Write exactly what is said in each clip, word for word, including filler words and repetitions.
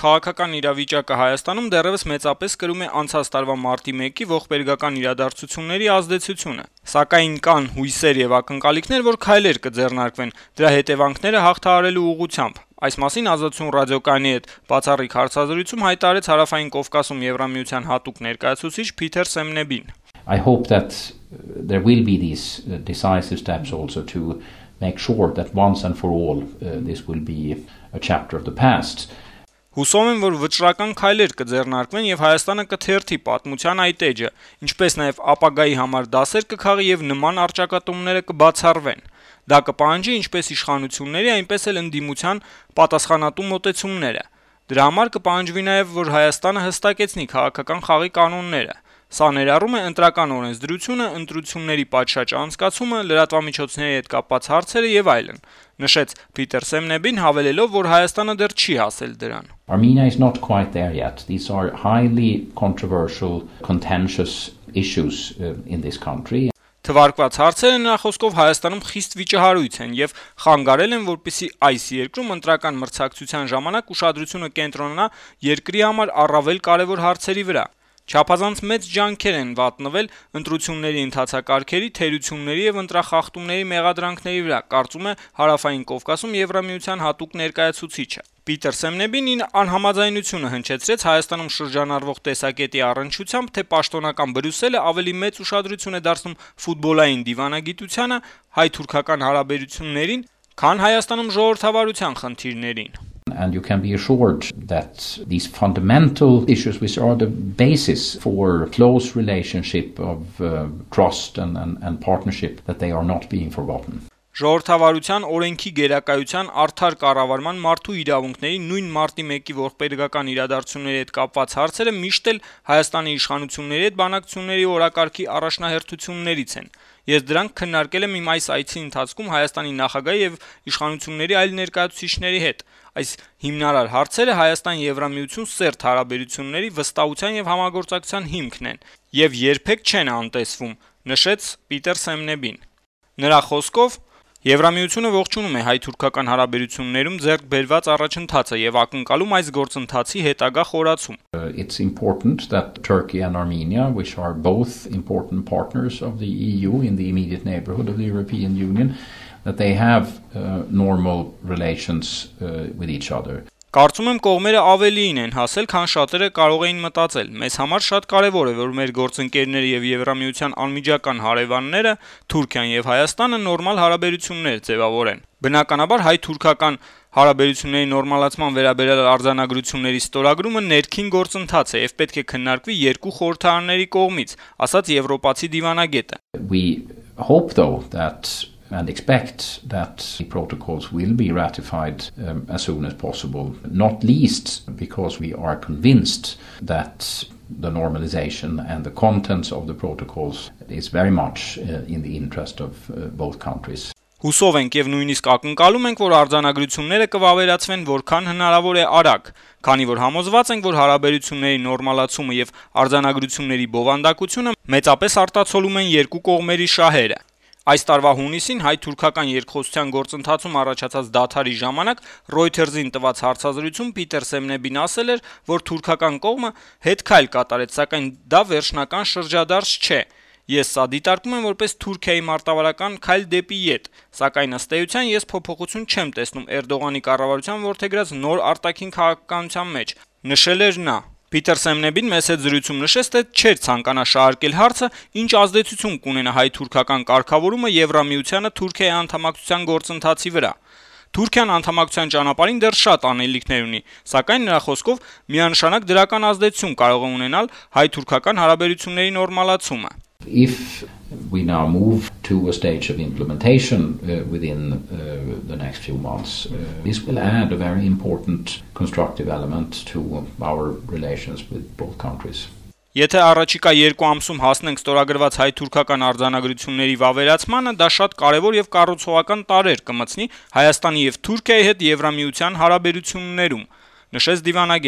քաղաքական իրավիճակը Հայաստանում դեռևս մեծապես կրում է անցած տարվա մարտի մեկի ողբերգական իրադարձությունների ազդեցությունը, սակայն կան հույսեր եւ ակնկալիքներ, որ քայլեր կձեռնարկվեն դրա հետևանքները հաղթահարելու ուղղությամբ։ Այս մասին Ազատություն ռադիոկայանի հետ բացառիկ հարցազրույցում հայտարարեց Հարավային Կովկասում Եվրամիության հատուկ ներկայացուցիչ Փիթեր Սեմնեբին. I hope that there will be these decisive steps also to make sure that once and for all uh, this will be a chapter of the past. Հուսով եմ, որ վճռական քայլեր կձեռնարկվեն եւ Հայաստանը կթերթի պատմության այդ էջը, ինչպես նաեւ ապագայի համար դասեր կքաղի եւ նման առճակատումները կբացառվեն։ Դա կպահանջի ինչպես իշխանությունների, այնպես էլ ընդդիմության պատասխանատու մոտեցումները։ Դրա համար կպահանջվի նաեւ, որ Հայաստանը հստակեցնի քաղաքական խաղի կանոնները։ Սա ներառում է ընտրական օրենսդրությունը, ընտրությունների պատշաճ անցկացումը, լրատվամիջոցների հետ կապված հարցերը եւ այլն, նշեց Փիթեր Սեմնեբին, հավելելով, որ Հայաստանը դեռ չի հասել դրան. Armenia is not quite there yet. These are highly controversial, contentious issues uh, in this country. Թվարկված հարցերը նրա խոսքով Հայաստանում խիստ վիճահարույց են եւ խանգարել են, որպեսզի այս երկրում ընտրական մրցակցության ժամանակ ուշադրությունը կենտրոնանա երկրի համար առավել կարեւոր հարցերի վրա։ Չափազանց մեծ ջանքեր են վատնվել ընտրությունների ընթացակարգերի, թերությունների եւ ընտրախախտումների մեղադրանքների վրա, կարծում է Հարավային Կովկասում Եվրամիության հատուկ ներկայացուցիչը։ Փիթեր Սեմնեբին անհամաձայնությունը հնչեցրեց Հայաստանում շրջանառվող տեսակետի առնչությամբ, թե պաշտոնական Բրյուսելը ավելի մեծ ուշադրություն է դարձնում ֆուտբոլային դիվանագիտությանը, հայ-թուրքական հարաբերություններին, քան Հայաստանում ժողովրդավարության խնդիրներին։ And you can be assured that these fundamental issues, which are the basis for close relationship of uh, trust and, and, and partnership, that they are not being forgotten. Ժողովրդավարության օրենքի գերակայության արդար կառավարման մարդու իրավունքների նույն մարտի մեկի ողբերգական իրադարձությունների հետ կապված հարցերը միշտ էլ Հայաստանի իշխանությունների հետ բանակցությունների օրակարգի առաջնահերթություններից են։ Ես դրանք քննարկել եմ իմ այս այցի ընթացքում Հայաստանի նախագահի եւ իշխանությունների այլ ներկայացուցիչների հետ։ Այս հիմնարար հարցերը Հայաստան-Եվրամիություն սերտ հարաբերությունների վստահության եւ համագործակցության հիմքն են եւ երբեք չեն անտեսվում, նշեց Փիթեր Սեմնեբին։ Նրա խոսքով Եվրամիությունը ողջունում է հայ-թուրքական հարաբերություններում ձեռք բերված առաջընթացը եւ ակնկալում այս գործընթացի հետագա խորացում։ It's important that Turkey and Armenia, which are both important partners of the E U in the immediate neighborhood of the European Union, that they have uh, normal relations uh, with each other. Կարծում եմ կողմերը ավելիին են հասել, քան շատերը կարող էին մտածել։ Մեզ համար շատ կարևոր է, որ մեր գործընկերները եւ Եվրամիության անմիջական հարևանները Թուրքիան եւ Հայաստանը նորմալ հարաբերություններ ձևավորեն։ Բնականաբար հայ-թուրքական հարաբերությունների նորմալացման վերաբերյալ արձանագրությունների ստորագրումը ներքին գործընթաց է եւ պետք է քննարկվի երկու խորհրդարանների կողմից, ասաց եվրոպացի դիվանագետը։ We hope though that and expect that the protocols will be ratified um, as soon as possible, not least because we are convinced that the normalization and the contents of the protocols is very much uh, in the interest of uh, both countries. Հուսով ենք եւ նույնիսկ ակնկալում ենք, որ արձանագրությունները կվավերացվեն որքան հնարավոր է արագ, քանի որ համոզված ենք, որ հարաբերությունների նորմալացումը եւ արձանագրությունների բովանդակությունը մեծապես արտացոլում են երկու կողմերի շահերը։ Այս տարվա հունիսին հայ-թուրքական երկխոսության գործընթացում առաջացած դադարի ժամանակ Reuters-ին տված հարցազրույցում Փիթեր Սեմնեբին ասել էր, որ թուրքական կողմը հետքայլ կատարեց, սակայն դա վերջնական շրջադարձ չէ։ Ես սա դիտարկում եմ որպես Թուրքիայի մարտավարական քայլ դեպի ետ, սակայն ըստ էության ես փոփոխություն չեմ տեսնում Էրդողանի կառավարության որդեգրած նոր արտաքին քաղաքականության մեջ, նշել էր նա։ Փիթեր Սեմնեբին մեծ հետ զրույցում նշեց, թե չէր ցանկանա շահարկել հարցը, ինչ ազդեցություն կունենա հայ-թուրքական կարգավորումը Եվրամիությանը Թուրքիայի անդամակցության գործընթացի վրա։ Թուրքիան անդամակցության ճանապարհին դեռ շատ անելիքներ ունի, սակայն նրա խոսքով միանշանակ դրական ազդեցություն կարող է ունենալ հայ-թուրքական հարաբերությունների նորմալացումը։ If we now move to a stage of implementation uh, within uh, the next few months, uh, this will add a very important constructive element to our relations with both countries. Եթե առաջիկա երկու ամսում հասնենք ստորագրված հայ-թուրքական արձանագրությունների վավերացմանը, դա շատ կարևոր եւ կառուցողական տարրեր կմտցնի Հայաստանի եւ Թուրքիայի հետ Եվրամիության հարաբերություններում, նշեց դիվանագետը։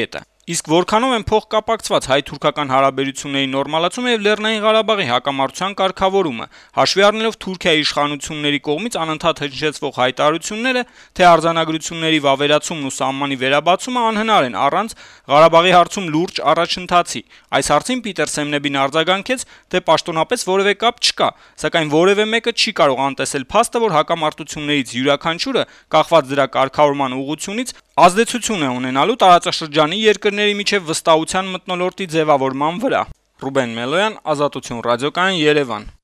Իսկ որքանով են փոխկապակցված հայ-թուրքական հարաբերությունների նորմալացումը եւ Լեռնային Ղարաբաղի հակամարտության կարգավորումը, հաշվի առնելով Թուրքիայի իշխանությունների կողմից անընդհատ հնչեցվող հայտարարությունները, թե արձանագրությունների վավերացումն ու սահմանի վերաբացումը անհնար են առանց Ղարաբաղի հարցում լուրջ առաջընթացի։ Այս հարցին Պիտեր Սեմնեբին արձագանքեց, թե պաշտոնապես որևէ կապ չկա, սակայն որևէ մեկը չի կարող անտեսել փաստը, որ հակամարտություններից յուրաքանչյուրը, կախված դրա կարգավորման ուղղությունից, ազդեցություն է ունենալու տարածաշրջանի երկրների միջև վստահության մթնոլորտի ձևավորման վրա։ Ռուբեն Մելոյան, Ազատություն ռադիոկայան, Երևան։